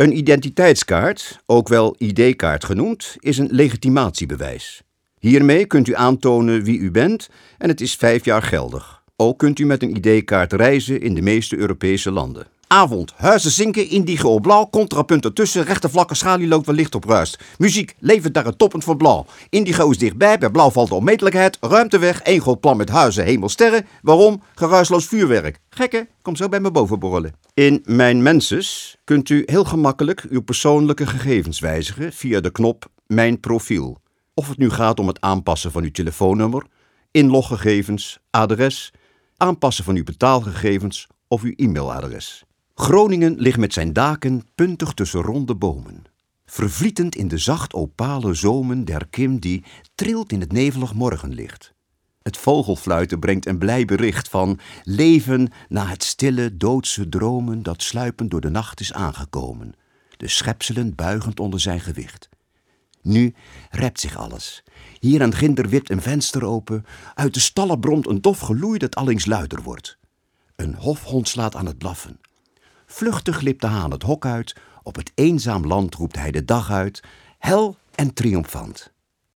Een identiteitskaart, ook wel ID-kaart genoemd, is een legitimatiebewijs. Hiermee kunt u aantonen wie u bent en het is 5 jaar geldig. Ook kunt u met een ID-kaart reizen in de meeste Europese landen. Avond, huizen zinken, indigo blauw, contrapunt ertussen, rechte vlakke schalie loopt wel licht op ruist. Muziek, levert daar het toppend voor blauw. Indigo is dichtbij, bij blauw valt de onmetelijkheid, ruimte weg, één groot plan met huizen, hemelsterren. Waarom? Geruisloos vuurwerk. Gekke, kom zo bij me boven borrelen. In Mijn Menses kunt u heel gemakkelijk uw persoonlijke gegevens wijzigen via de knop Mijn Profiel. Of het nu gaat om het aanpassen van uw telefoonnummer, inloggegevens, adres, aanpassen van uw betaalgegevens of uw e-mailadres. Groningen ligt met zijn daken puntig tussen ronde bomen. Vervlietend in de zacht opale zomen der kim die trilt in het nevelig morgenlicht. Het vogelfluiten brengt een blij bericht van leven na het stille, doodse dromen dat sluipend door de nacht is aangekomen, de schepselen buigend onder zijn gewicht. Nu rept zich alles. Hier en ginder wipt een venster open, uit de stallen bromt een dof geloei dat allengs luider wordt. Een hofhond slaat aan het blaffen. Vluchtig glipt de haan het hok uit, op het eenzaam land roept hij de dag uit, hel en triomfant.